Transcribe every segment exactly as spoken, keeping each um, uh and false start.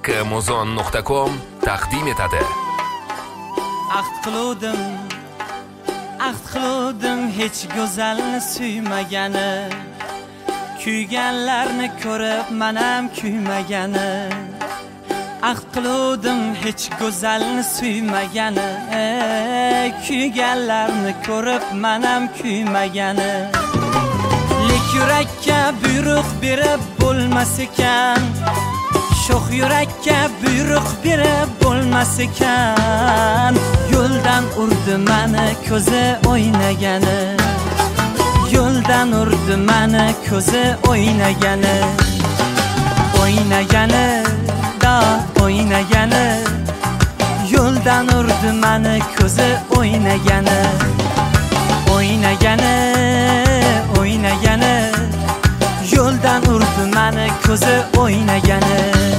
kmuzon nuqta com taqdim etadi. Ahd qildim, ahd qildim hech go'zalni suymagani, kuyganlarni ko'rib menam kuymagani. Ahd qildim hech go'zalni suymagani, kuyganlarni ko'rib menam kuymagani. Lek yurakka buyruq berib bo'lmas ekan, sho'x yurakka buyruq berib bo'lmas ekan. Yo'ldan urdi meni ko'zi o'ynagani, yo'ldan urdi meni ko'zi o'ynagani. O'ynagani, da o'ynagani, yo'ldan urdi meni ko'zi o'ynagani. O'ynagani, o'ynagani, yo'ldan urdi meni ko'zi o'ynagani.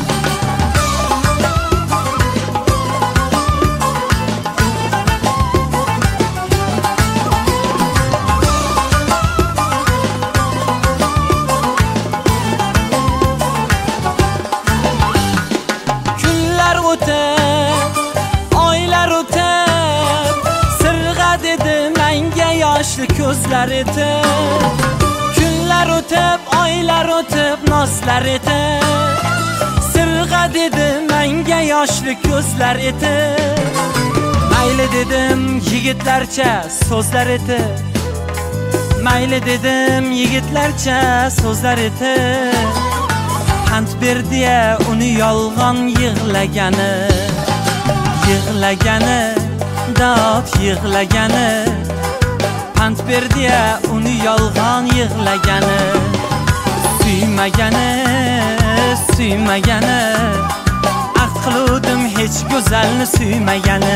Kunlar o'tib, oylar o'tib, sirg'a dedi menga yoshli ko'zlar etib. Kunlar o'tib, oylar o'tib, noslar etib, sirg'a dedi menga yoshli ko'zlar etib. Mayli dedim yigitlarcha so'zlar etib, mayli dedim yigitlarcha so'zlar etib. Pand berdi-ya uni yolg'on yig'lagani, yig'lagani, dod yig'lagani. Pand berdi-ya uni yolg'on yig'lagani. Suymagani, suymagani, ahd qildim hech go'zalni suymagani.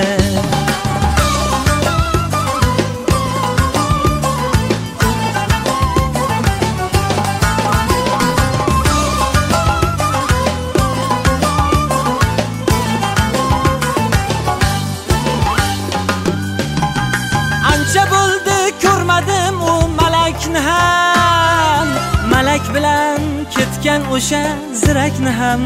Ancha bo'ldi ko'rmadim u malakni ham, malak bilan ketgan o'sha zirakni ham.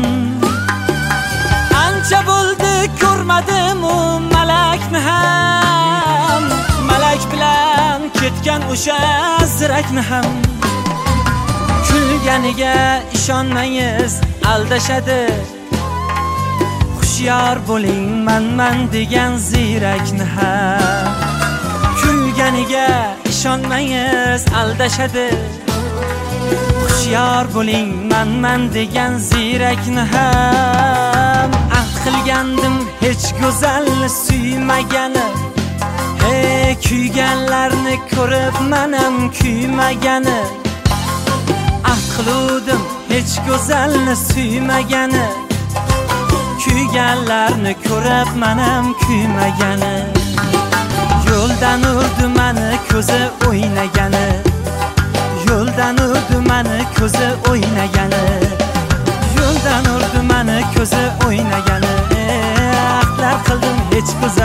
Ancha bo'ldi ko'rmadim u malakni ham, malak bilan ketgan o'sha zirakni ham. Kulganiga ishonmangiz aldashadi, hushyor bo'ling man-man degan zirakni ham. Kulganiga ishonmangiz aldashadi, hushyor bo'ling man-man degan zirakni ham. Ahd qilgandim hech go'zalni suymagani, hey kuyganlarni ko'rib menam kuymagani. Ahd qildim hech go'zalni suymagani, kuyganlarni ko'rib menam kuymagani. Yo'ldan urdi meni ko'zi o'ynagani, yo'ldan urdi meni ko'zi o'ynagani. Yo'ldan urdi meni ko'zi o'ynagani. Ahdlar qildim hech go'zal